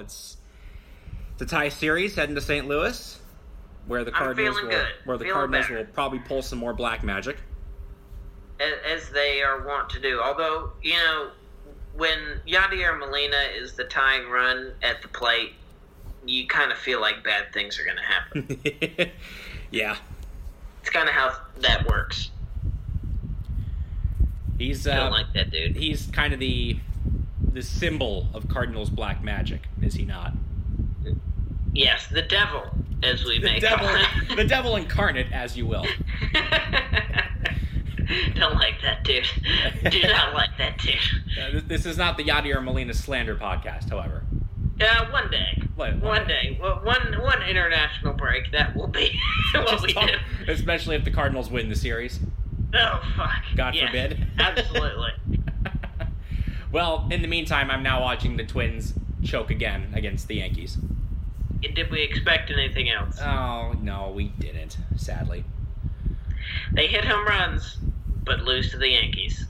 It's a tie series heading to St. Louis, where the Cardinals will probably pull some more black magic. As they are wont to do. Although, when Yadier Molina is the tying run at the plate, you kind of feel like bad things are going to happen. Yeah. It's kind of how that works. I don't like that dude. He's kind of the symbol of Cardinals black magic, is he not? Yes, the devil, as we may call it. The devil incarnate, as you will. Don't like that dude. Do not like that dude. This is not the Yadier Molina slander podcast, however. One day. One day. Well, one international break, that will be what we do. Especially if the Cardinals win the series. Oh, fuck. God forbid. Absolutely. Well, in the meantime, I'm now watching the Twins choke again against the Yankees. Did we expect anything else? Oh, no, we didn't, sadly. They hit home runs, but lose to the Yankees.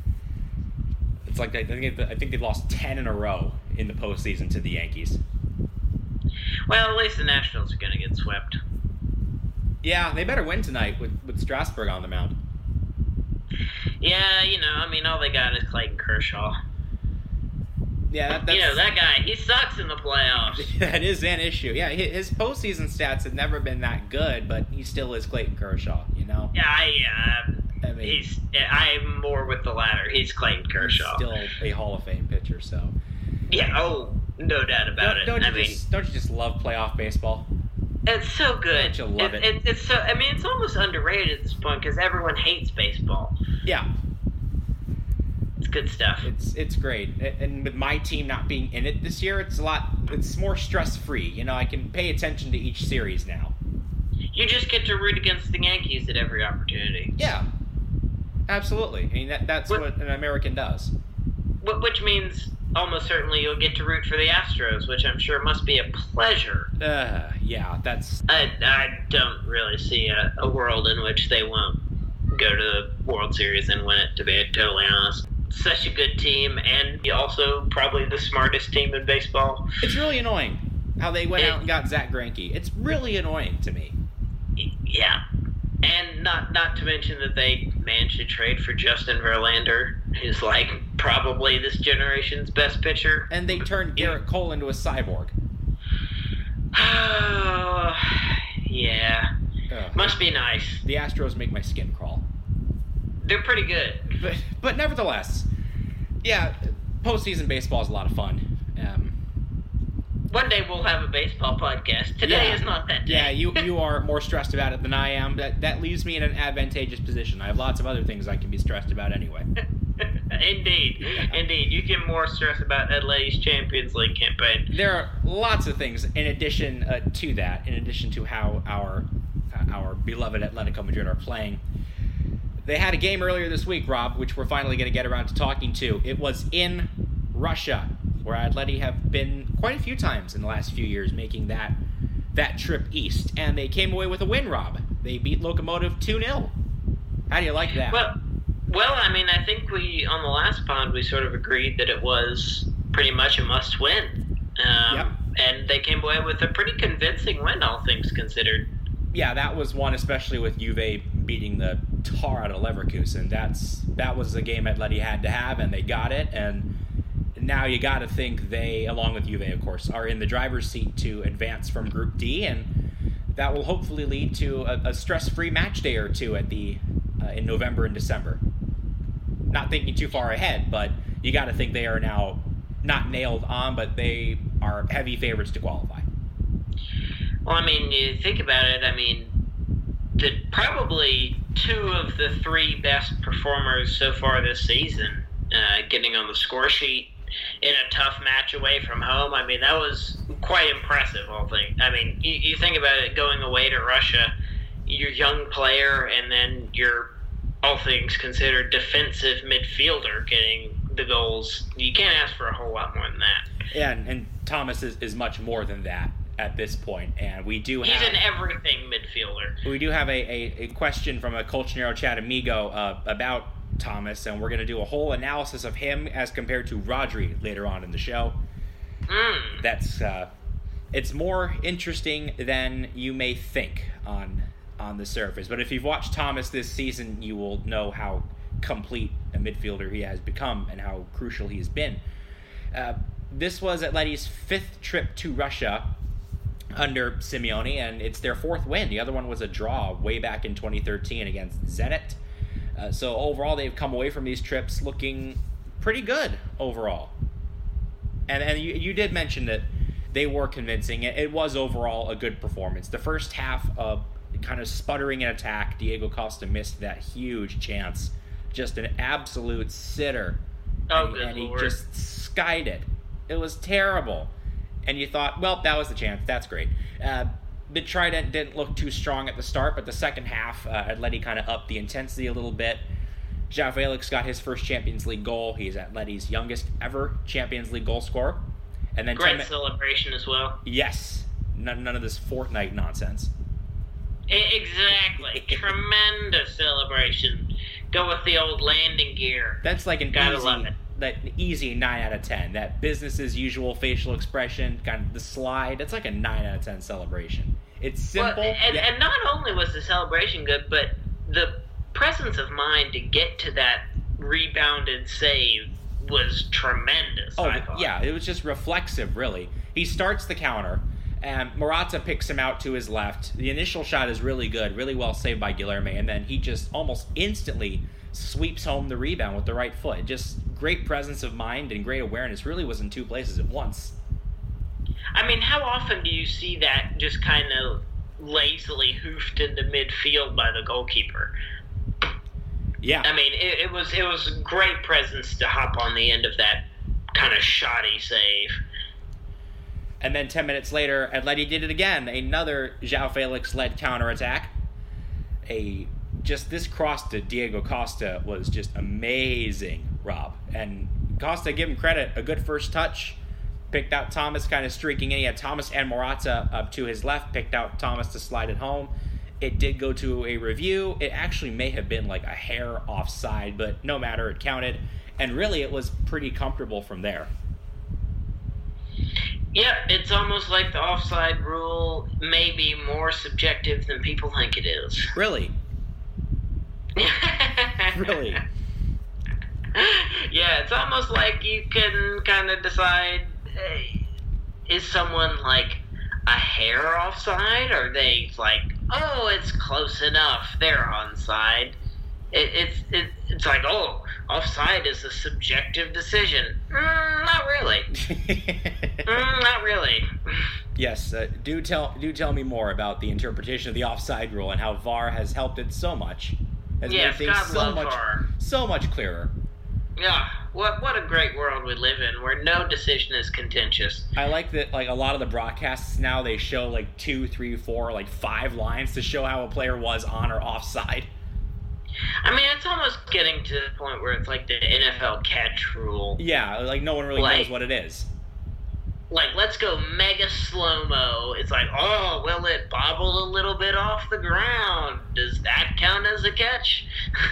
It's like I think they've lost 10 in a row in the postseason to the Yankees. Well, at least the Nationals are going to get swept. Yeah, they better win tonight with Strasburg on the mound. Yeah, all they got is Clayton Kershaw. Yeah, that's... that guy, he sucks in the playoffs. That is an issue. Yeah, his postseason stats have never been that good, but he still is Clayton Kershaw, Yeah, I'm more with the latter. He's Clayton Kershaw. He's still a Hall of Fame pitcher, so... Yeah, no doubt about it. Don't you just love playoff baseball? It's so good. Don't you love it? It's so. It's almost underrated at this point because everyone hates baseball. Yeah, it's good stuff. It's great, and with my team not being in it this year, it's more stress free. I can pay attention to each series now. You just get to root against the Yankees at every opportunity. Yeah, absolutely. That's what an American does. Which means almost certainly you'll get to root for the Astros, which I'm sure must be a pleasure. Yeah, that's... I don't really see a world in which they won't go to the World Series and win it, to be totally honest. Such a good team, and also probably the smartest team in baseball. It's really annoying how they went out and got Zach Greinke. It's really annoying to me. Yeah. And not to mention that they managed to trade for Justin Verlander, who's probably this generation's best pitcher. And they turned Garrett Cole into a cyborg. Oh, yeah. Must be nice. The Astros make my skin crawl. They're pretty good. But nevertheless, yeah, postseason baseball is a lot of fun. One day we'll have a baseball podcast. Today is not that day. Yeah, you are more stressed about it than I am. That leaves me in an advantageous position. I have lots of other things I can be stressed about anyway. Indeed. Yeah. Indeed. You get more stressed about Ed Letty's Champions League campaign. There are lots of things in addition to that, in addition to how our beloved Atletico Madrid are playing. They had a game earlier this week, Rob, which we're finally going to get around to talking to. It was in Russia, where Atleti have been quite a few times in the last few years, making that trip east. And they came away with a win, Rob. They beat Lokomotiv 2-0. How do you like that? Well, I think on the last pod, we sort of agreed that it was pretty much a must-win. Yep. And they came away with a pretty convincing win, all things considered. Yeah, that was one, especially with Juve beating the tar out of Leverkusen. That was the game Atleti had to have, and they got it. And now you got to think they, along with Juve, of course, are in the driver's seat to advance from Group D, and that will hopefully lead to a stress-free match day or two in November and December. Not thinking too far ahead, but you got to think they are now not nailed on, but they are heavy favorites to qualify. Well, you think about it, probably two of the three best performers so far this season getting on the score sheet in a tough match away from home. That was quite impressive, all things. You think about it, going away to Russia, your young player, and then your, all things considered, defensive midfielder getting the goals. You can't ask for a whole lot more than that. Yeah, and Thomas is much more than that at this point, and we do have... He's an everything midfielder. We do have a question from a Colchonero Chat Amigo about Thomas, and we're going to do a whole analysis of him as compared to Rodri later on in the show. That's it's more interesting than you may think on the surface. But if you've watched Thomas this season, you will know how complete a midfielder he has become and how crucial he has been. This was Atleti's 5th trip to Russia under Simeone, and it's their 4th win. The other one was a draw way back in 2013 against Zenit. So overall, they've come away from these trips looking pretty good overall. And you did mention that they were convincing. It was overall a good performance. The first half of kind of sputtering in attack, Diego Costa missed that huge chance. Just an absolute sitter. And he just skied it. It was terrible. And you thought, well, that was the chance. That's great. The Trident didn't look too strong at the start, but the second half, Atleti kind of upped the intensity a little bit. João Felix got his first Champions League goal. He's Atleti's youngest ever Champions League goal scorer. And then great celebration as well. Yes. None of this Fortnite nonsense. Exactly. Tremendous celebration. Go with the old landing gear. That's like an easy 9 out of 10. That business as usual facial expression, kind of the slide. That's like a 9 out of 10 celebration. It's simple. Well, and not only was the celebration good, but the presence of mind to get to that rebounded save was tremendous. Oh, yeah, it was just reflexive, really. He starts the counter, and Morata picks him out to his left. The initial shot is really good, really well saved by Guilherme, and then he just almost instantly sweeps home the rebound with the right foot. Just great presence of mind and great awareness. Really was in two places at once. I mean, how often do you see that just kind of lazily hoofed into midfield by the goalkeeper? Yeah. I mean, it was great presence to hop on the end of that kind of shoddy save. And then 10 minutes later, Atleti did it again. Another João Felix-led counterattack. This cross to Diego Costa was just amazing, Rob. And Costa, give him credit, a good first touch. Picked out Thomas kind of streaking in. He had Thomas and Morata up to his left. Picked out Thomas to slide it home. It did go to a review. It actually may have been like a hair offside, but no matter, it counted. And really, it was pretty comfortable from there. Yep, it's almost like the offside rule may be more subjective than people think it is. Really? Really? Yeah, it's almost like you can kind of decide, hey, is someone like a hair offside? Or are they like, oh, it's close enough, they're onside? It's like, oh, offside is a subjective decision. Not really. Not really. Yes, do tell me more about the interpretation of the offside rule and how VAR has helped it so much. Has yes, made things God love VAR. So much clearer. Yeah, what a great world we live in, where no decision is contentious. I like that, like, a lot of the broadcasts now, they show, like, 2, 3, 4, like, 5 lines to show how a player was on or offside. I mean, it's almost getting to the point where it's like the NFL catch rule. Yeah, like, no one really knows what it is. Like, let's go mega slow-mo. It's like, oh, well, it bobbled a little bit off the ground. Does that count as a catch?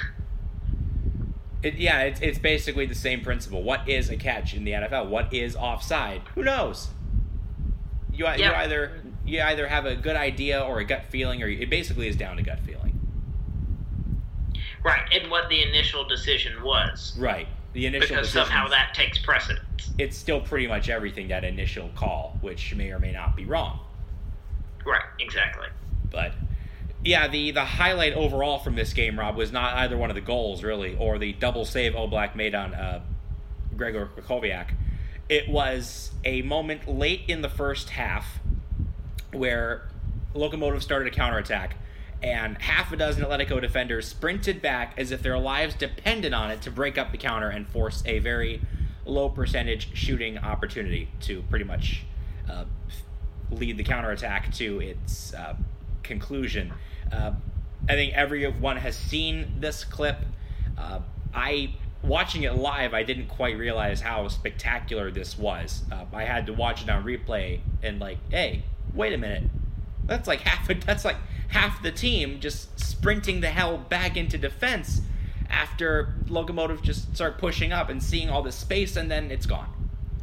It's basically the same principle. What is a catch in the NFL? What is offside? Who knows? You either have a good idea or a gut feeling, or it basically is down to gut feeling. Right, and what the initial decision was. Right, the initial because somehow that takes precedence. It's still pretty much everything, that initial call, which may or may not be wrong. Right, exactly. But yeah, the highlight overall from this game, Rob, was not either one of the goals, really, or the double save Oblak made on Gregor Krychowiak. It was a moment late in the first half where Lokomotiv started a counterattack, and half a dozen Atletico defenders sprinted back as if their lives depended on it to break up the counter and force a very low percentage shooting opportunity to pretty much lead the counterattack to its conclusion. I think everyone has seen this clip. Watching it live, I didn't quite realize how spectacular this was. I had to watch it on replay and hey, wait a minute. That's like half the team just sprinting the hell back into defense after Lokomotiv just start pushing up and seeing all this space, and then it's gone.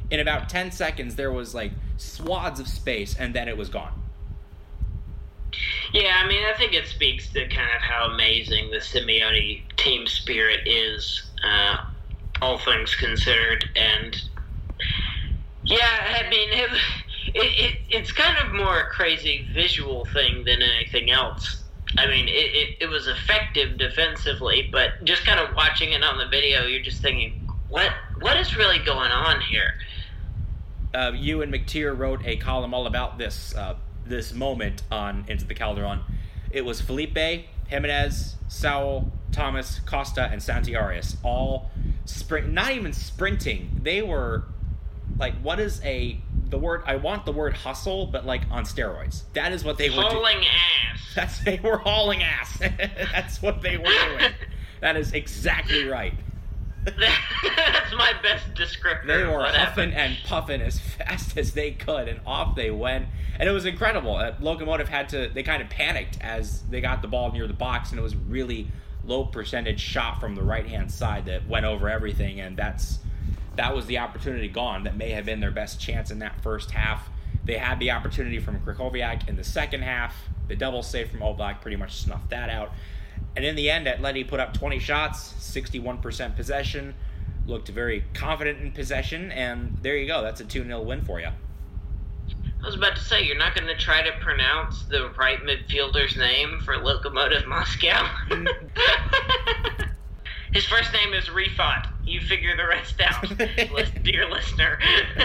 In about 10 seconds, there was like swaths of space, and then it was gone. Yeah, I mean, I think it speaks to kind of how amazing the Simeone team spirit is, all things considered. And yeah, I mean, it's kind of more a crazy visual thing than anything else. I mean, it was effective defensively, but just kind of watching it on the video, you're just thinking, what is really going on here? You and McTeer wrote a column all about this moment on Into the Calderon. It was Felipe, Jimenez, Saul, Thomas, Costa, and Santi Arias all not even sprinting. They were like, what is the word? I want the word hustle, but like on steroids. That is what they were doing. Hauling ass. They were hauling ass. That's what they were doing. That is exactly right. That's my best descriptor. They were huffing and puffing as fast as they could, and off they went. And it was incredible. Lokomotiv they kind of panicked as they got the ball near the box, and it was really low percentage shot from the right-hand side that went over everything, and that was the opportunity gone. That may have been their best chance in that first half. They had the opportunity from Krychowiak in the second half. The double save from Oblak pretty much snuffed that out. And in the end, Atleti put up 20 shots, 61% possession, looked very confident in possession, and there you go. That's a 2-0 win for you. I was about to say, you're not going to try to pronounce the right midfielder's name for Lokomotiv Moscow? His first name is Rifat. You figure the rest out, dear listener.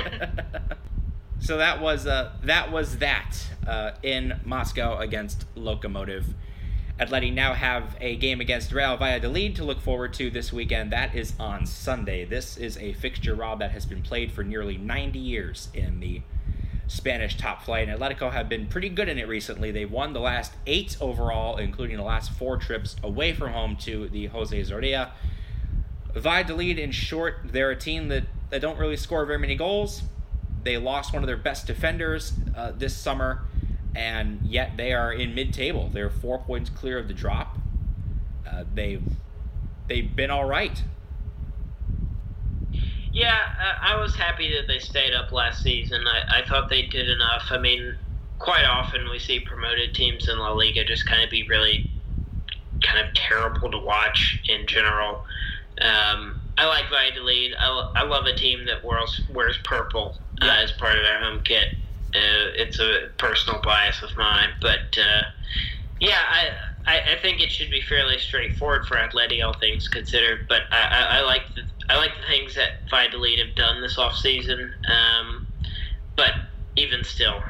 So that was in Moscow against Lokomotiv. Atleti now have a game against Real Valladolid to look forward to this weekend. That is on Sunday. This is a fixture, Rob, that has been played for nearly 90 years in the Spanish top flight, and Atletico have been pretty good in it recently. They've won the last 8 overall, including the last 4 trips away from home to the Jose Zorrilla. Valladolid, in short, they're a team that don't really score very many goals. They lost one of their best defenders this summer, and yet they are in mid-table. They're 4 points clear of the drop. They've been all right. Yeah, I was happy that they stayed up last season. I thought they did enough. I mean, quite often we see promoted teams in La Liga just kind of be really kind of terrible to watch in general. I like Valladolid. I love a team that wears purple as part of their home kit. It's a personal bias of mine, but I think it should be fairly straightforward for Atleti, all things considered. But I like the things that Valladolid have done this offseason. But even still,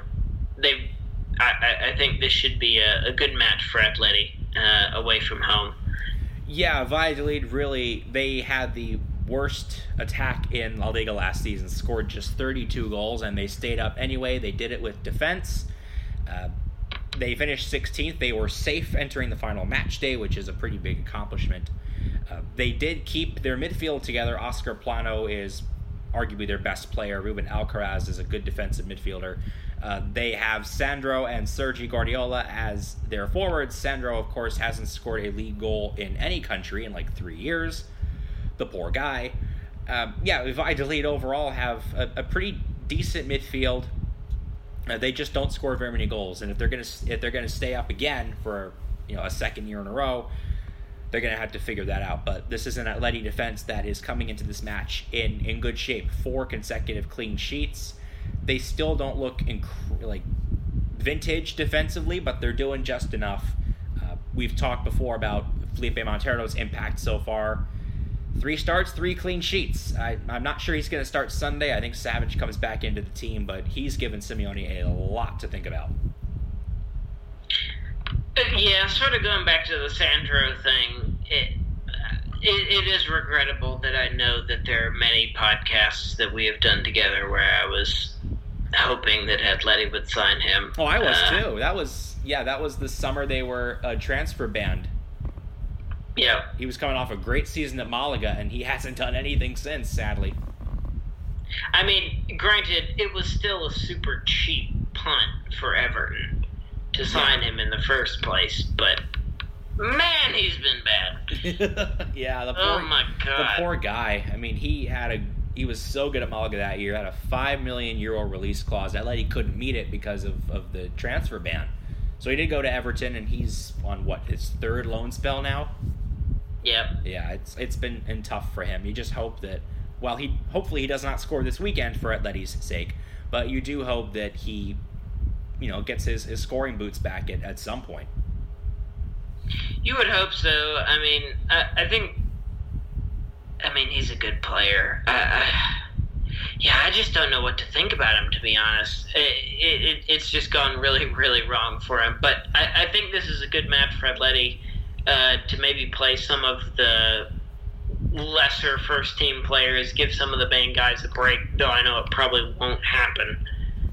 I think this should be a good match for Atleti away from home. Yeah, Valladolid they had the worst attack in La Liga last season, scored just 32 goals, and they stayed up anyway. They did it with defense. They finished 16th. They were safe entering the final match day, which is a pretty big accomplishment. They did keep their midfield together. Oscar Plano is arguably their best player. Ruben Alcaraz is a good defensive midfielder. They have Sandro and Sergi Guardiola as their forwards. Sandro, of course, hasn't scored a league goal in any country in like 3 years. The poor guy. Valladolid overall have a pretty decent midfield. They just don't score very many goals, and if they're gonna stay up again for a second year in a row, they're gonna have to figure that out. But this is an Atleti defense that is coming into this match in good shape. 4 consecutive clean sheets. They still don't look like vintage defensively, but they're doing just enough. We've talked before about Felipe Montero's impact so far. 3 starts, 3 clean sheets. I'm not sure he's going to start Sunday. I think Savage comes back into the team, but he's given Simeone a lot to think about. Yeah, sort of going back to the Sandro thing, it is regrettable that I know that there are many podcasts that we have done together where I was hoping that Atleti would sign him. Oh, I was too. That was the summer they were transfer banned. Yeah. He was coming off a great season at Malaga, and he hasn't done anything since, sadly. I mean, granted, it was still a super cheap punt for Everton to sign him in the first place, but man, he's been bad. Yeah, oh my God. The poor guy. I mean, he had He was so good at Malaga that year. Had a €5 million release clause. Atleti couldn't meet it because of the transfer ban. So he did go to Everton, and he's on his third loan spell now. Yep. Yeah, it's been tough for him. You just hope that, hopefully he does not score this weekend for Atleti's sake, but you do hope that he, gets his scoring boots back at some point. You would hope so. I mean, I think. I mean, he's a good player. I just don't know what to think about him, to be honest. It's just gone really, really wrong for him. But I think this is a good match for Atleti to maybe play some of the lesser first-team players, give some of the main guys a break, though I know it probably won't happen.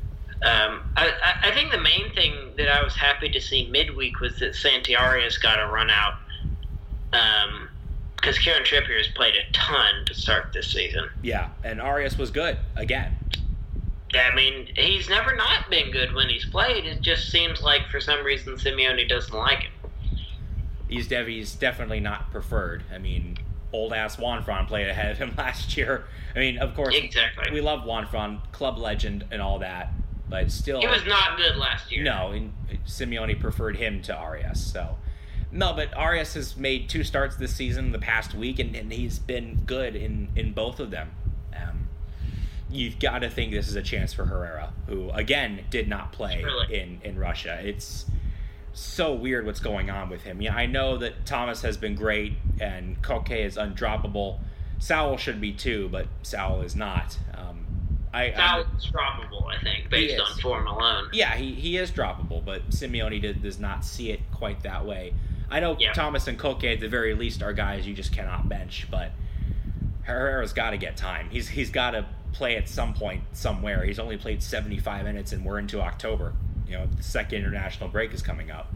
I think the main thing that I was happy to see midweek was that Santi Arias got a run out. Because Kieran Trippier has played a ton to start this season. Yeah, and Arias was good again. I mean, he's never not been good when he's played. It just seems like for some reason Simeone doesn't like him. He's definitely not preferred. I mean, old-ass Juanfran played ahead of him last year. I mean, of course, exactly. We love Juanfran, club legend and all that, but still... He was not good last year. No, and Simeone preferred him to Arias, so... No, but Arias has made 2 starts this season, the past week, and he's been good in both of them. You've got to think this is a chance for Herrera, who, again, did not play in Russia. It's so weird what's going on with him. Yeah, I know that Thomas has been great, and Koke is undroppable. Saul should be too, but Saul is not. Saul is droppable, I think, based on form alone. Yeah, he is droppable, but Simeone does not see it quite that way. I know Thomas and Koke at the very least are guys you just cannot bench, but Herrera's got to get time. He's got to play at some point somewhere. He's only played 75 minutes, and we're into October. The second international break is coming up.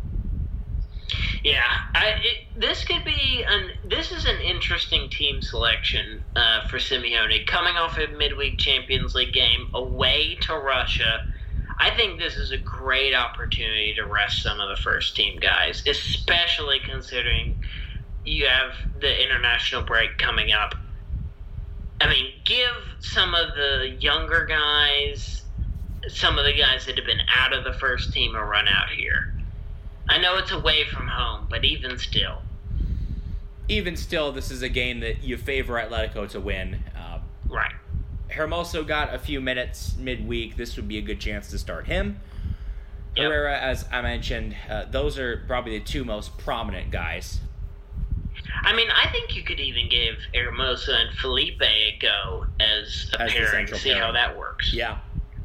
Yeah, this is an interesting team selection for Simeone. Coming off a midweek Champions League game away to Russia, I think this is a great opportunity to rest some of the first-team guys, especially considering you have the international break coming up. I mean, give some of the younger guys, some of the guys that have been out of the first team a run out here. I know it's away from home, but even still. Even still, this is a game that you favor Atletico to win. Right. Hermoso got a few minutes midweek. This would be a good chance to start him. Yep. Herrera, as I mentioned, those are probably the 2 most prominent guys. I mean, I think you could even give Hermoso and Felipe a go as a pairing to see how that works. Yeah.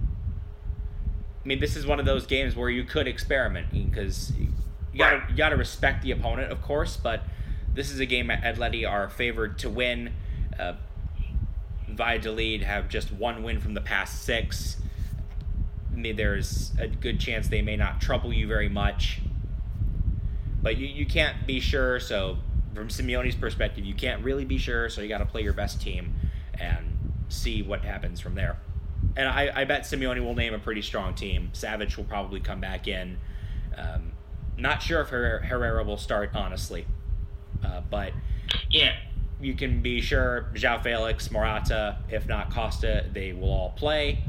I mean, this is one of those games where you could experiment because you got to respect the opponent, of course, but this is a game Atleti are favored to win. Valladolid have just 1 win from the past 6. I mean, there's a good chance they may not trouble you very much. But you can't be sure, so from Simeone's perspective, you can't really be sure, so you got to play your best team and see what happens from there. And I bet Simeone will name a pretty strong team. Savic will probably come back in. Not sure if Herrera will start, honestly. But yeah, you can be sure João Felix, Morata, if not Costa, they will all play.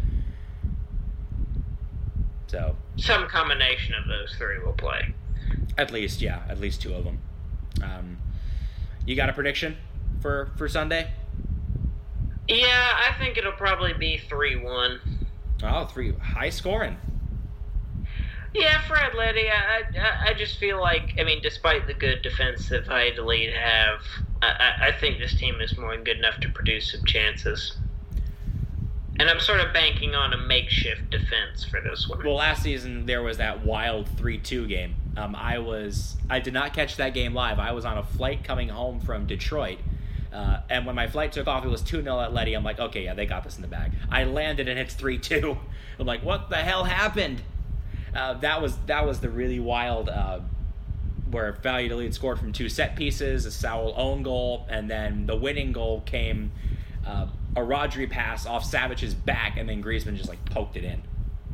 So some combination of those 3 will play. At least 2 of them. You got a prediction for Sunday? Yeah, I think it'll probably be 3-1. Oh, 3 high scoring. Yeah, for Atleti, I just feel like, I mean, despite the good defense that Valladolid have, I think this team is more than good enough to produce some chances. And I'm sort of banking on a makeshift defense for this one. Well, last season there was that wild 3-2 game. I did not catch that game live. I was on a flight coming home from Detroit. And when my flight took off, it was 2-0 Atleti. I'm like, okay, yeah, they got this in the bag. I landed and it's 3-2. I'm like, what the hell happened? That was the really wild where Valladolid scored from 2 set pieces, a Saul own goal, and then the winning goal came a Rodri pass off Savic's back, and then Griezmann just like poked it in.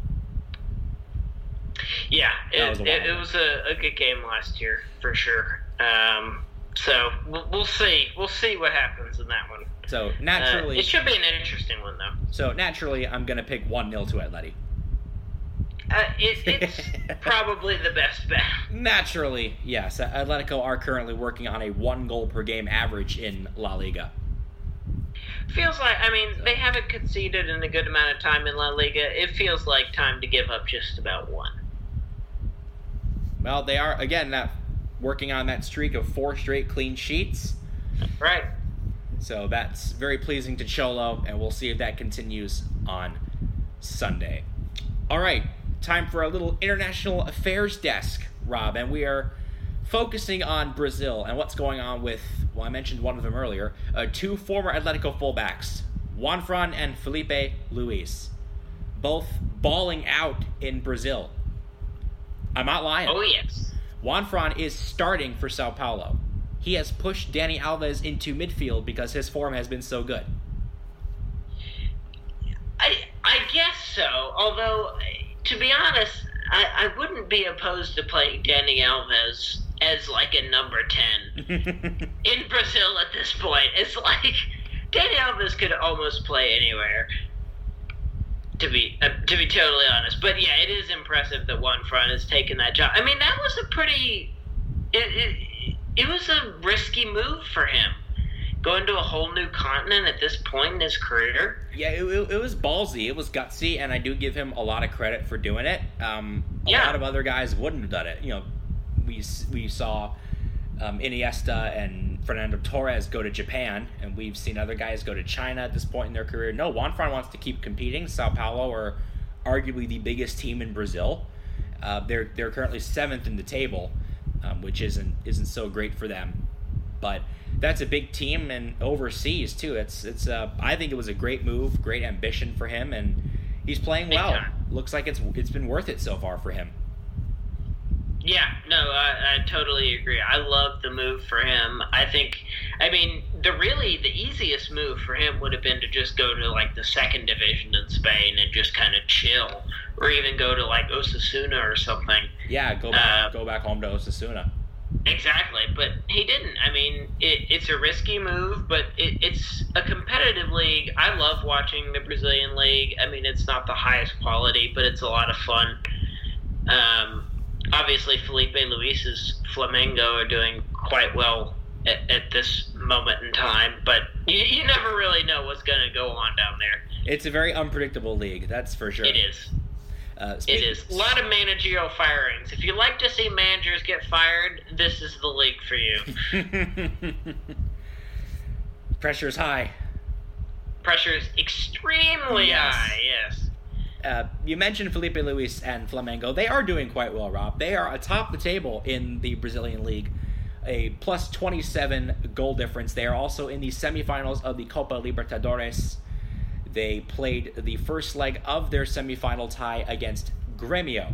Yeah, it was a good game last year for sure. So we'll see what happens in that one. So naturally, it should be an interesting one, though. So naturally, I'm going to pick 1-0 to Atleti. It's probably the best bet. Naturally, yes. Atletico are currently working on a 1 goal per game average in La Liga. Feels like, they haven't conceded in a good amount of time in La Liga. It feels like time to give up just about one. Well, they are, again, working on that streak of 4 straight clean sheets. Right. So that's very pleasing to Cholo, and we'll see if that continues on Sunday. All right, time for a little international affairs desk, Rob, and we are focusing on Brazil and what's going on with, I mentioned one of them earlier, 2 former Atletico fullbacks, Juanfran and Felipe Luis, both balling out in Brazil. I'm not lying. Oh, yes. Juanfran is starting for Sao Paulo. He has pushed Dani Alves into midfield because his form has been so good. I guess so, although, to be honest, I wouldn't be opposed to playing Dani Alves as, like, a number 10 in Brazil at this point. It's like, Dani Alves could almost play anywhere, to be totally honest. But, yeah, it is impressive that Juanfran has taken that job. I mean, that was a pretty... It was a risky move for him, going to a whole new continent at this point in his career. Yeah, it was ballsy. It was gutsy, and I do give him a lot of credit for doing it. A lot of other guys wouldn't have done it. You know, we saw Iniesta and Fernando Torres go to Japan, and we've seen other guys go to China at this point in their career. No, Juanfran wants to keep competing. Sao Paulo are arguably the biggest team in Brazil. They're currently 7th in the table. Which isn't so great for them, but that's a big team, and overseas too. It's I think it was a great move, great ambition for him, and he's playing well. Looks like it's been worth it so far for him. Yeah, no, I totally agree. I love the move for him. The easiest move for him would have been to just go to, like, the 2nd division in Spain and just kind of chill, or even go to, like, Osasuna or something. Yeah, go back home to Osasuna. Exactly, but he didn't. I mean, it's a risky move, but it's a competitive league. I love watching the Brazilian league. I mean, it's not the highest quality, but it's a lot of fun. Obviously, Felipe Luis's Flamengo are doing quite well at this moment in time, but you never really know what's going to go on down there. It's a very unpredictable league, that's for sure. It is. It is. A lot of managerial firings. If you like to see managers get fired, this is the league for you. Pressure's high. Pressure's extremely high, yes. You mentioned Felipe Luis and Flamengo. They are doing quite well, Rob. They are atop the table in the Brazilian league, a plus 27 goal difference. They are also in the semifinals of the Copa Libertadores. They played the first leg of their semifinal tie against Grêmio.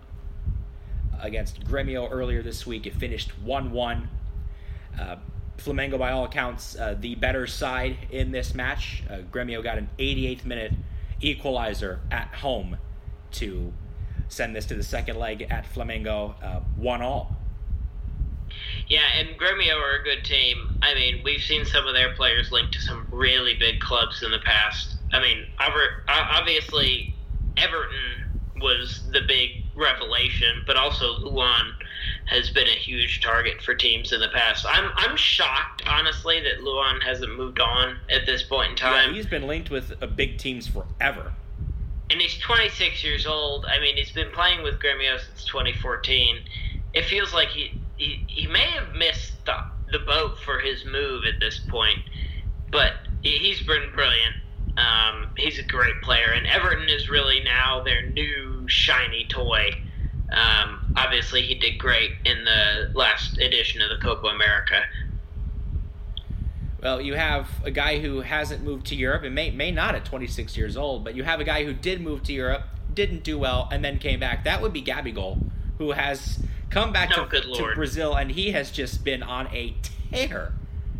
Earlier this week, it finished 1-1. Flamengo, by all accounts, the better side in this match. Grêmio got an 88th minute equalizer at home to send this to the second leg at Flamengo, 1-1. Yeah, and Grêmio are a good team. I mean, we've seen some of their players linked to some really big clubs in the past. I mean, obviously, Everton was the big revelation, but also Luan has been a huge target for teams in the past. I'm shocked, honestly, that Luan hasn't moved on at this point in time. Yeah, he's been linked with big teams forever. And he's 26 years old. I mean, he's been playing with Grêmio since 2014. It feels like he may have missed the boat for his move at this point, but he's been brilliant. He's a great player, and Everton is really now their new shiny toy. Obviously, he did great in the last edition of the Copa America. Well, you have a guy who hasn't moved to Europe, and may not at 26 years old, but you have a guy who did move to Europe, didn't do well, and then came back. That would be Gabigol, who has come back to Brazil, and he has just been on a tear.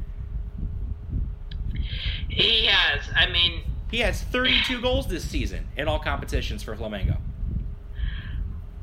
He has. I mean, he has 32 goals this season in all competitions for Flamengo.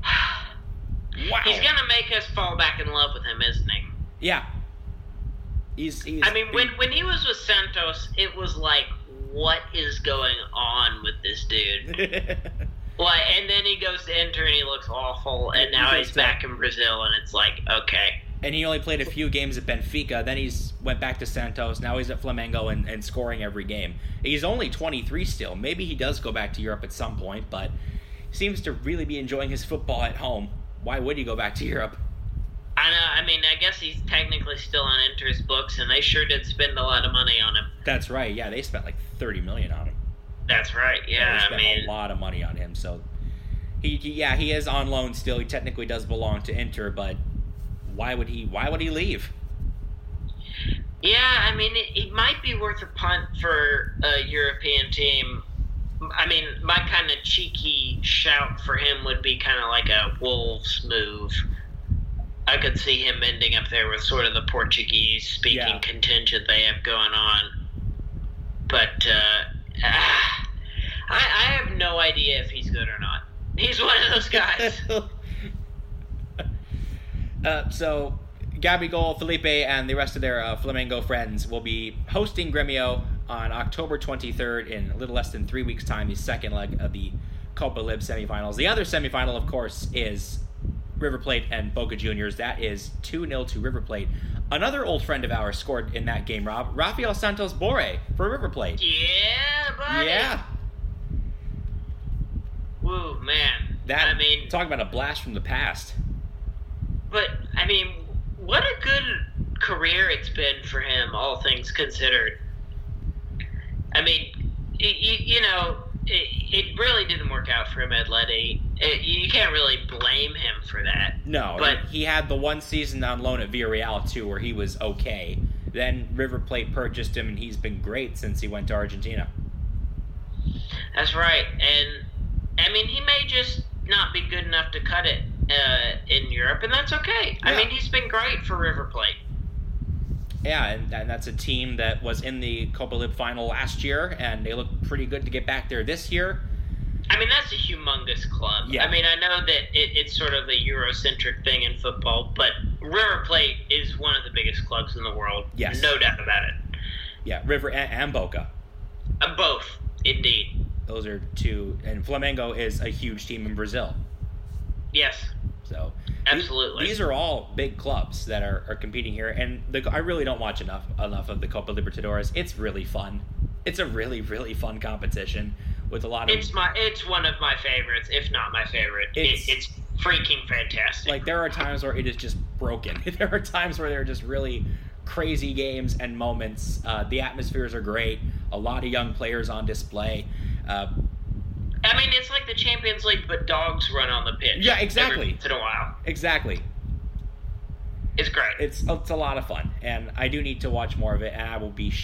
Wow. He's going to make us fall back in love with him, isn't he? Yeah. He's I mean, when he was with Santos, it was like, what is going on with this dude? And then he goes to Inter and he looks awful, and now he's back in Brazil, and it's like, okay. And he only played a few games at Benfica. Then he's went back to Santos. Now he's at Flamengo and scoring every game. He's only 23 still. Maybe he does go back to Europe at some point, but he seems to really be enjoying his football at home. Why would he go back to Europe? I know. I mean, I guess he's technically still on Inter's books, and they sure did spend a lot of money on him. That's right. Yeah, they spent like $30 million on him. That's right. Yeah, they spent a lot of money on him. So he is on loan still. He technically does belong to Inter, but why would he leave? Yeah, I mean, it might be worth a punt for a European team. I mean, my kind of cheeky shout for him would be kind of like a Wolves move. I could see him ending up there with sort of the Portuguese-speaking contingent they have going on. But I have no idea if he's good or not. He's one of those guys. So, Gabigol, Felipe, and the rest of their Flamengo friends will be hosting Grêmio on October 23rd in a little less than 3 weeks' time, the second leg of the Copa Lib semifinals. The other semifinal, of course, is River Plate and Boca Juniors. That is 2-0 to River Plate. Another old friend of ours scored in that game, Rob. Rafael Santos Borré for River Plate. Yeah, buddy. Yeah. Woo, man. Talk about a blast from the past. But, I mean, what a good career it's been for him, all things considered. I mean, it really didn't work out for him at Atleti. You can't really blame him for that. No, but he had the one season on loan at Villarreal, too, where he was okay. Then River Plate purchased him, and he's been great since he went to Argentina. That's right. And, I mean, he may just not be good enough to cut it in Europe, and that's okay. Yeah. I mean, he's been great for River Plate. Yeah, and that's a team that was in the Copa Lib final last year, and they look pretty good to get back there this year. I mean, that's a humongous club. Yeah. I mean, I know that it's sort of a Eurocentric thing in football, but River Plate is one of the biggest clubs in the world. Yes. No doubt about it. Yeah, River and Boca. Both, indeed. Those are two, and Flamengo is a huge team in Brazil. Yes. So absolutely, these are all big clubs that are competing here, and I really don't watch enough of the Copa Libertadores. It's really fun. It's a really, really fun competition with a lot of. It's one of my favorites, if not my favorite. It's freaking fantastic. Like, there are times where it is just broken. There are times where there are just really crazy games and moments. The atmospheres are great. A lot of young players on display. I mean, it's like the Champions League, but dogs run on the pitch. Yeah, exactly. Every once in a while. Exactly. It's great. It's a lot of fun, and I do need to watch more of it, and I will be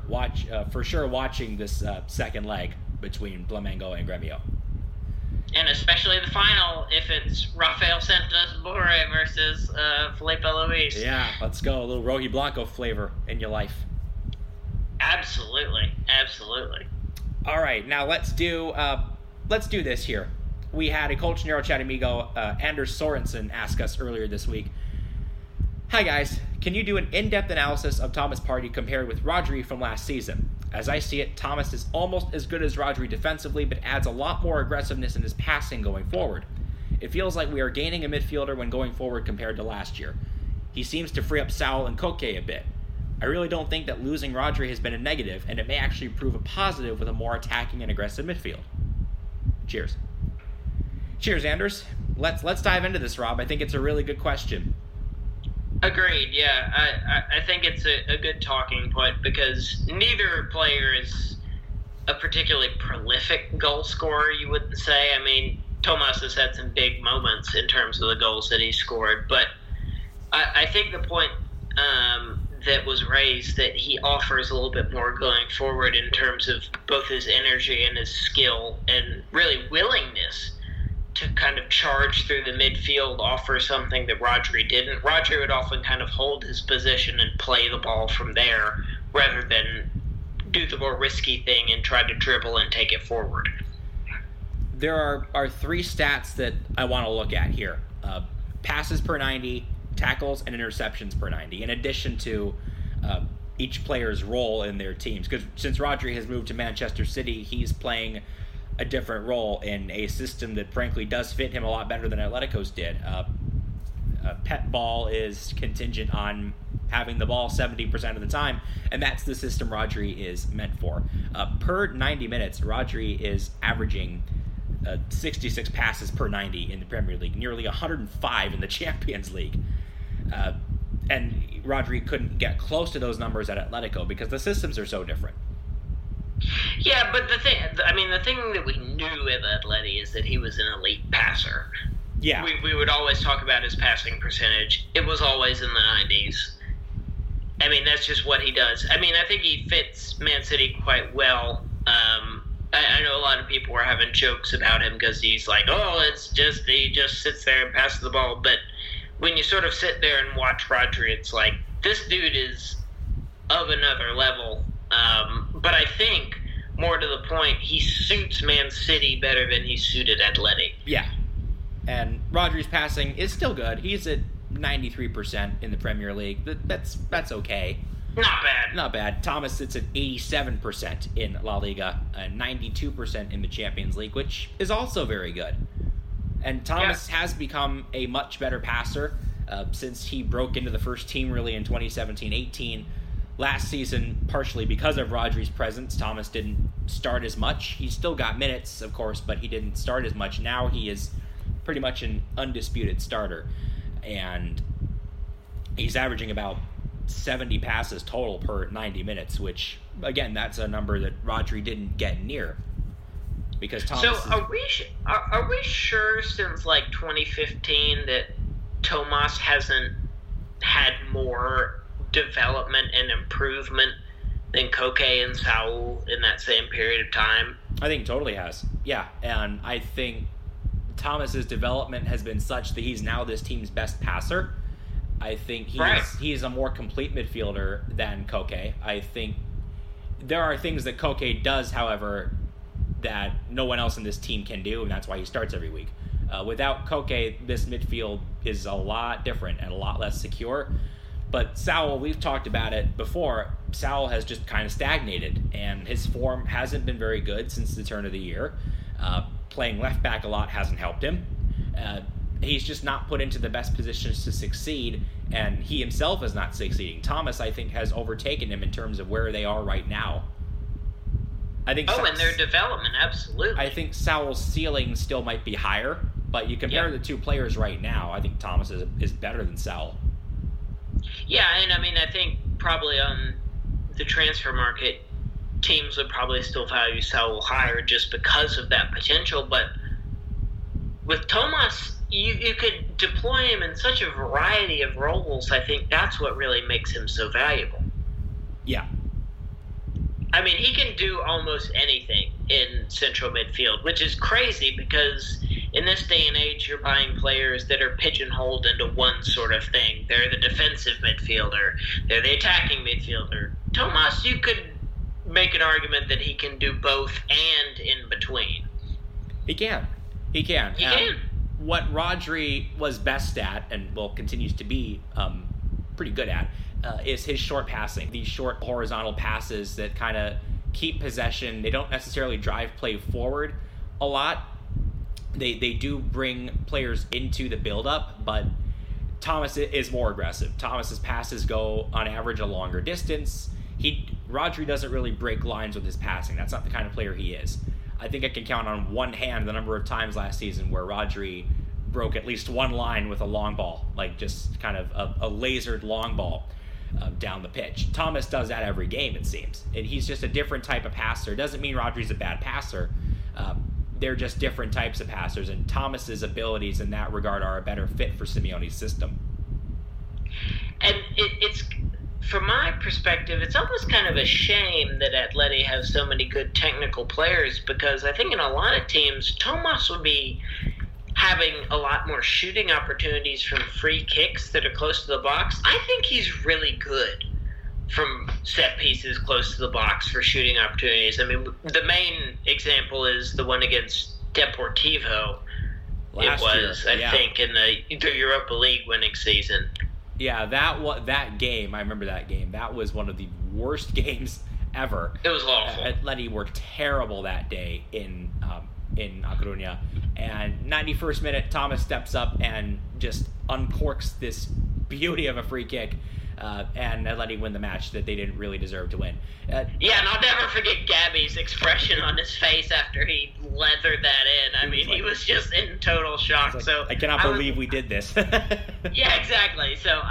watching this second leg between Flamengo and Grêmio. And especially the final, if it's Rafael Santos Borré versus Felipe Luis. Yeah, let's go. A little Roji Blanco flavor in your life. Absolutely. Absolutely. All right, now let's do this here. We had a Colchonero chat amigo, Anders Sorensen, ask us earlier this week. Hi guys, can you do an in-depth analysis of Thomas Partey compared with Rodri from last season? As I see it, Thomas is almost as good as Rodri defensively, but adds a lot more aggressiveness in his passing going forward. It feels like we are gaining a midfielder when going forward compared to last year. He seems to free up Saul and Koke a bit. I really don't think that losing Rodri has been a negative, and it may actually prove a positive with a more attacking and aggressive midfield. Cheers. Cheers, Anders. Let's dive into this, Rob. I think it's a really good question. Agreed, yeah. I think it's a good talking point because neither player is a particularly prolific goal scorer, you wouldn't say. I mean, Thomas has had some big moments in terms of the goals that he scored, but I think the point that was raised that he offers a little bit more going forward in terms of both his energy and his skill and really willingness to kind of charge through the midfield, offer something that Rodri didn't. Rodri would often kind of hold his position and play the ball from there rather than do the more risky thing and try to dribble and take it forward. There are three stats that I want to look at here. Passes per 90, tackles, and interceptions per 90, in addition to each player's role in their teams. Because since Rodri has moved to Manchester City, he's playing a different role in a system that frankly does fit him a lot better than Atletico's did. Pep ball is contingent on having the ball 70% of the time, and that's the system Rodri is meant for. Per 90 minutes, Rodri is averaging 66 passes per 90 in the Premier League, nearly 105 in the Champions League. And Rodri couldn't get close to those numbers at Atletico because the systems are so different. Yeah, but the thing that we knew with Atleti is that he was an elite passer. Yeah. We would always talk about his passing percentage. It was always in the 90s. I mean, that's just what he does. I mean, I think he fits Man City quite well. I know a lot of people were having jokes about him because he's like, he just sits there and passes the ball. But when you sort of sit there and watch Rodri, it's like, this dude is of another level. But I think, more to the point, he suits Man City better than he suited Atleti. Yeah. And Rodri's passing is still good. He's at 93% in the Premier League. That's okay. Not bad. Thomas sits at 87% in La Liga and 92% in the Champions League, which is also very good. And Thomas has become a much better passer since he broke into the first team really in 2017-18. Last season, partially because of Rodri's presence, Thomas didn't start as much. He still got minutes, of course, but he didn't start as much. Now he is pretty much an undisputed starter. And he's averaging about 70 passes total per 90 minutes, which, again, that's a number that Rodri didn't get near. Because Thomas are we sure since, 2015 that Tomas hasn't had more development and improvement than Koke and Saul in that same period of time? I think totally has. Yeah, and I think Thomas's development has been such that he's now this team's best passer. I think he's a more complete midfielder than Koke. I think there are things that Koke does, however, that no one else in this team can do, and that's why he starts every week. Without Koke, this midfield is a lot different and a lot less secure. But Saul, we've talked about it before, Saul has just kind of stagnated, and his form hasn't been very good since the turn of the year. Playing left back a lot hasn't helped him. He's just not put into the best positions to succeed, and he himself is not succeeding. Thomas, I think, has overtaken him in terms of where they are right now. I think and their development, absolutely. I think Saul's ceiling still might be higher, but you compare the two players right now, I think Thomas is better than Saul. Yeah, and I think probably on the transfer market, teams would probably still value Saul higher just because of that potential. But with Tomas, you could deploy him in such a variety of roles. I think that's what really makes him so valuable. Yeah. He can do almost anything in central midfield, which is crazy because in this day and age, you're buying players that are pigeonholed into one sort of thing. They're the defensive midfielder. They're the attacking midfielder. Tomas, you could make an argument that he can do both and in between. He can. What Rodri was best at, and continues to be pretty good at, is his short passing. These short horizontal passes that kind of keep possession. They don't necessarily drive play forward a lot. They do bring players into the build-up, but Thomas is more aggressive. Thomas's passes go, on average, a longer distance. Rodri doesn't really break lines with his passing. That's not the kind of player he is. I think I can count on one hand the number of times last season where Rodri broke at least one line with a long ball, just kind of a lasered long ball down the pitch. Thomas does that every game, it seems. And he's just a different type of passer. Doesn't mean Rodri's a bad passer. They're just different types of passers, and Thomas's abilities in that regard are a better fit for Simeone's system. And it's from my perspective, it's almost kind of a shame that Atleti has so many good technical players, because I think in a lot of teams, Tomas would be having a lot more shooting opportunities from free kicks that are close to the box. I think he's really good from set pieces close to the box for shooting opportunities. The main example is the one against Deportivo. Last year, I think, in the Europa League winning season. Yeah, that game. I remember that game. That was one of the worst games ever. It was awful. Atleti were terrible that day in A Coruña. And 91st minute, Thomas steps up and just uncorks this beauty of a free kick. And Atleti win the match that they didn't really deserve to win. And I'll never forget Gabby's expression on his face after he leathered that in. I mean, he was just in total shock. Like, so I cannot believe we did this. Yeah, exactly. So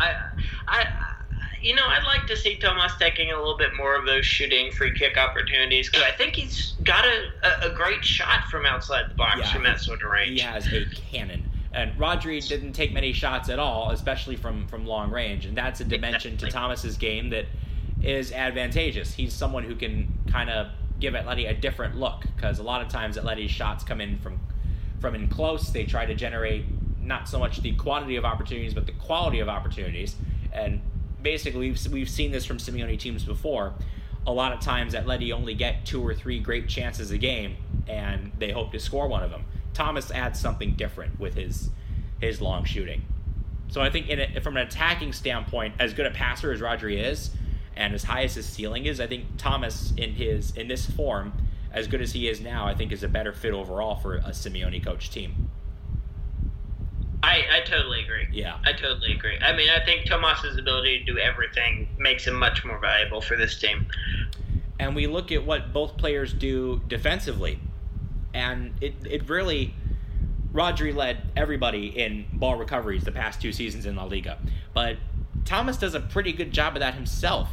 I'd like to see Tomas taking a little bit more of those shooting free kick opportunities, because I think he's got a great shot from outside the box from that sort of range. He has a cannon. And Rodri didn't take many shots at all, especially from long range, and that's a dimension to Thomas's game that is advantageous. He's someone who can kind of give Atleti a different look, because a lot of times Atleti's shots come in from in close. They try to generate not so much the quantity of opportunities, but the quality of opportunities. And basically, we've seen this from Simeone teams before. A lot of times Atleti only get 2 or 3 great chances a game, and they hope to score one of them. Thomas adds something different with his long shooting. So I think from an attacking standpoint, as good a passer as Rodri is, and as high as his ceiling is, I think Thomas in this form, as good as he is now, I think is a better fit overall for a Simeone coach team. I totally agree. Yeah. I totally agree. I mean, I think Tomas's ability to do everything makes him much more valuable for this team. And we look at what both players do defensively. And it really, Rodri led everybody in ball recoveries the past 2 seasons in La Liga. But Thomas does a pretty good job of that himself.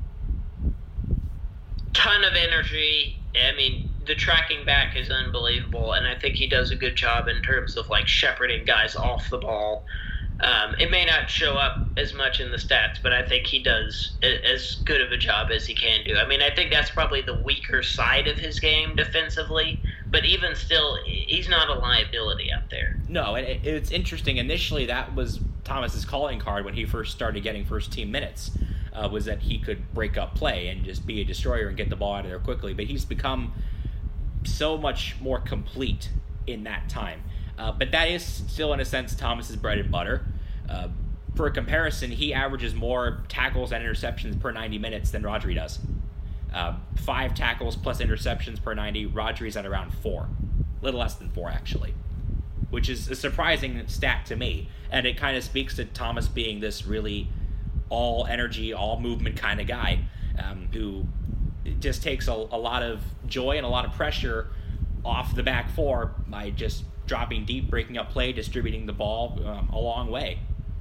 Ton of energy. I mean, the tracking back is unbelievable, and I think he does a good job in terms of like shepherding guys off the ball. It may not show up as much in the stats, but I think he does as good of a job as he can do. I mean, I think that's probably the weaker side of his game defensively, but even still, he's not a liability out there. No, and it's interesting. Initially, that was Thomas's calling card when he first started getting first-team minutes, was that he could break up play and just be a destroyer and get the ball out of there quickly. But he's become so much more complete in that time. But that is still, in a sense, Thomas's bread and butter. For a comparison, he averages more tackles and interceptions per 90 minutes than Rodri does. 5 tackles plus interceptions per 90. Rodri's at around 4. A little less than 4, actually. Which is a surprising stat to me. And it kind of speaks to Thomas being this really all-energy, all-movement kind of guy who just takes a lot of joy and a lot of pressure off the back 4 by just dropping deep, breaking up play, distributing the ball a long way.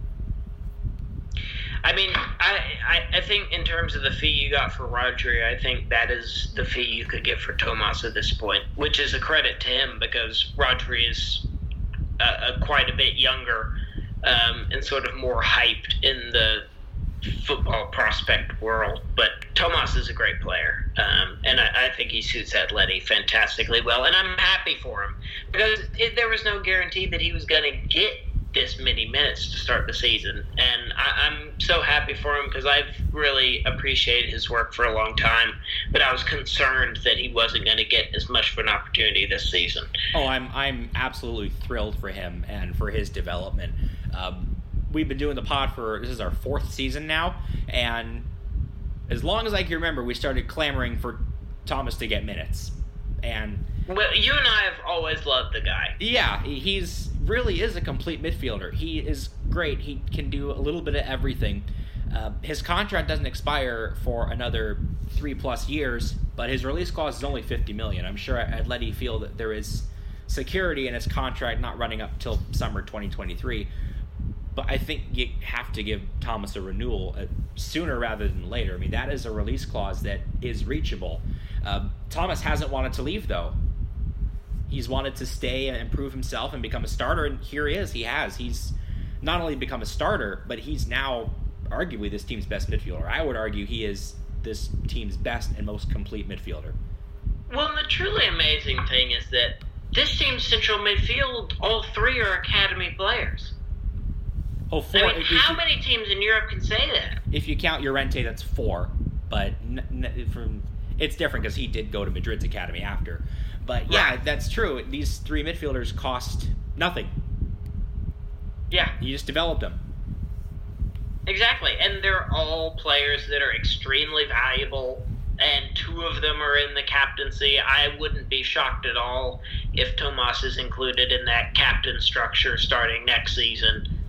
I mean, I think in terms of the fee you got for Rodri, I think that is the fee you could get for Tomas at this point, which is a credit to him because Rodri is quite a bit younger and sort of more hyped in the football prospect world. But Tomas is a great player, and I think he suits Atleti fantastically well, and I'm happy for him because there was no guarantee that he was going to get this many minutes to start the season, and I'm so happy for him because I've really appreciated his work for a long time, but I was concerned that he wasn't going to get as much of an opportunity this season. Oh, I'm absolutely thrilled for him and for his development. We've been doing the pod this is our 4th season now, and as long as I can remember, we started clamoring for Thomas to get minutes. And well, you and I have always loved the guy. Yeah, he's really is a complete midfielder. He is great. He can do a little bit of everything. His contract doesn't expire for another 3+ years, but his release clause is only $50 million. I'm sure Atleti feel that there is security in his contract not running up till summer 2023. But I think you have to give Thomas a renewal sooner rather than later. I mean, that is a release clause that is reachable. Thomas hasn't wanted to leave, though. He's wanted to stay and improve himself and become a starter, and here he is. He's not only become a starter, but he's now arguably this team's best midfielder. I would argue he is this team's best and most complete midfielder. Well, the truly amazing thing is that this team's central midfield, all 3 are academy players. Oh, 4. I mean, how many teams in Europe can say that? If you count Llorente, that's 4. But it's different because he did go to Madrid's academy after. But yeah, right. That's true. These 3 midfielders cost nothing. Yeah. You just developed them. Exactly, and they're all players that are extremely valuable, and 2 of them are in the captaincy. I wouldn't be shocked at all if Tomas is included in that captain structure starting next season.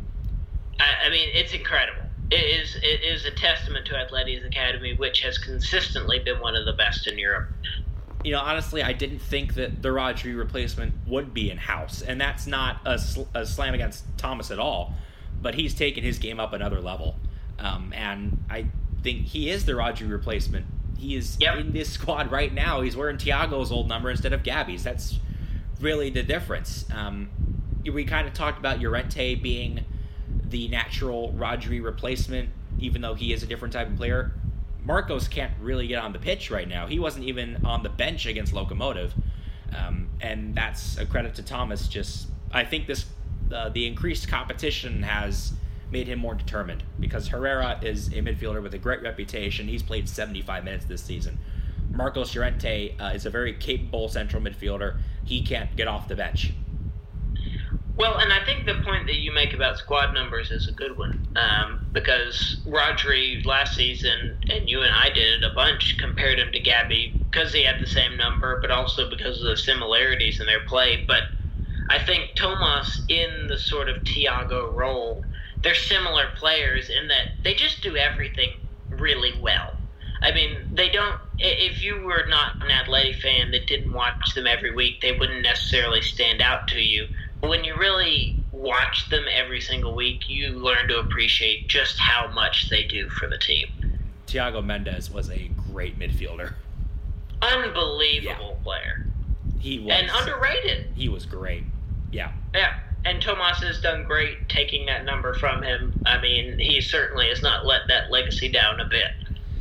I mean, it's incredible. It is a testament to Atleti's academy, which has consistently been one of the best in Europe. You know, honestly, I didn't think that the Rodri replacement would be in-house, and that's not a slam against Thomas at all, but he's taken his game up another level, and I think he is the Rodri replacement. He is in this squad right now. He's wearing Thiago's old number instead of Gabby's. That's really the difference. We kind of talked about Llorente being the natural Rodri replacement, even though he is a different type of player. Marcos can't really get on the pitch right now. He wasn't even on the bench against Lokomotiv, and that's a credit to Thomas. I think the increased competition has made him more determined, because Herrera is a midfielder with a great reputation. He's played 75 minutes this season. Marcos Llorente is a very capable central midfielder. He can't get off the bench. Well, and I think the point that you make about squad numbers is a good one, because Rodri last season, and you and I did it a bunch, compared him to Gabby because he had the same number, but also because of the similarities in their play. But I think Tomas, in the sort of Thiago role, they're similar players in that they just do everything really well. I mean, they don't. If you were not an Atleti fan that didn't watch them every week, they wouldn't necessarily stand out to you. When you really watch them every single week, you learn to appreciate just how much they do for the team. Thiago Mendes was a great midfielder. Unbelievable player. He was. And underrated. He was great. Yeah. Yeah. And Tomas has done great taking that number from him. I mean, he certainly has not let that legacy down a bit.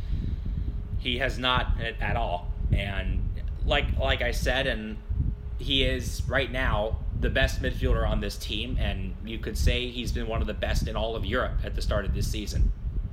He has not at all. And like I said, and he is right now the best midfielder on this team, and you could say he's been one of the best in all of Europe at the start of this season.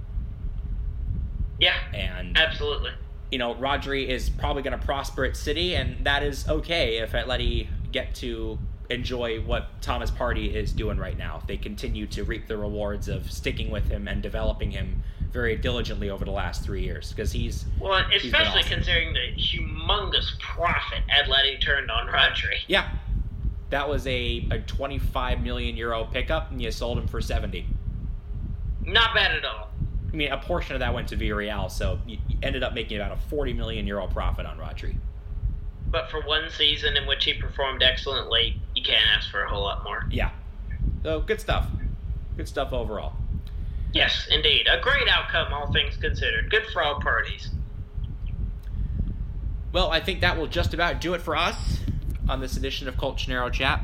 Yeah, and absolutely. You know, Rodri is probably going to prosper at City, and that is okay if Atleti get to enjoy what Thomas Partey is doing right now. They continue to reap the rewards of sticking with him and developing him very diligently over the last 3 years, because he's especially awesome. Considering the humongous profit Atleti turned on Rodri. Yeah. That was a 25 million euro pickup, and you sold him for 70. Not bad at all. I mean, a portion of that went to Villarreal, so you ended up making about a 40 million euro profit on Rodri. But for one season in which he performed excellently, you can't ask for a whole lot more. Yeah. So, good stuff. Good stuff overall. Yes, indeed. A great outcome, all things considered. Good for all parties. Well, I think that will just about do it for us on this edition of Colchonero Chat.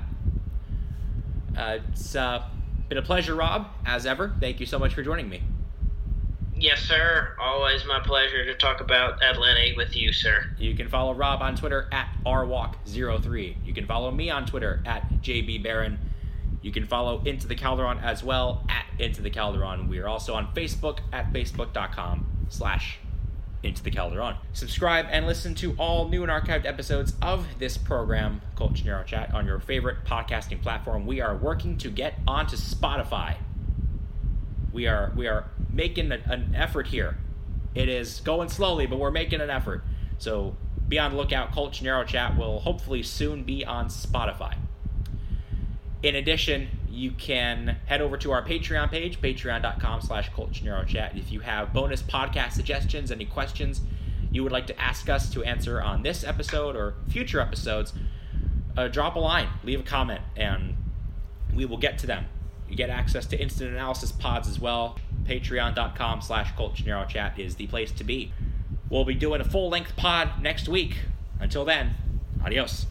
It's been a pleasure, Rob, as ever. Thank you so much for joining me. Yes, sir. Always my pleasure to talk about Atleti with you, sir. You can follow Rob on Twitter at rwalk03. You can follow me on Twitter at jbbaron. You can follow Into the Calderon as well at Into the Calderon. We are also on Facebook at facebook.com/Into the Calderon. Subscribe and listen to all new and archived episodes of this program, Colchonero Chat, on your favorite podcasting platform. We are working to get onto Spotify. We are making an effort here. It is going slowly, but we're making an effort. So be on the lookout. Colchonero Chat will hopefully soon be on Spotify. In addition, you can head over to our Patreon page, patreon.com/ColchoneroChat. If you have bonus podcast suggestions, any questions you would like to ask us to answer on this episode or future episodes, drop a line, leave a comment, and we will get to them. You get access to instant analysis pods as well. Patreon.com/ColchoneroChat is the place to be. We'll be doing a full-length pod next week. Until then, adios.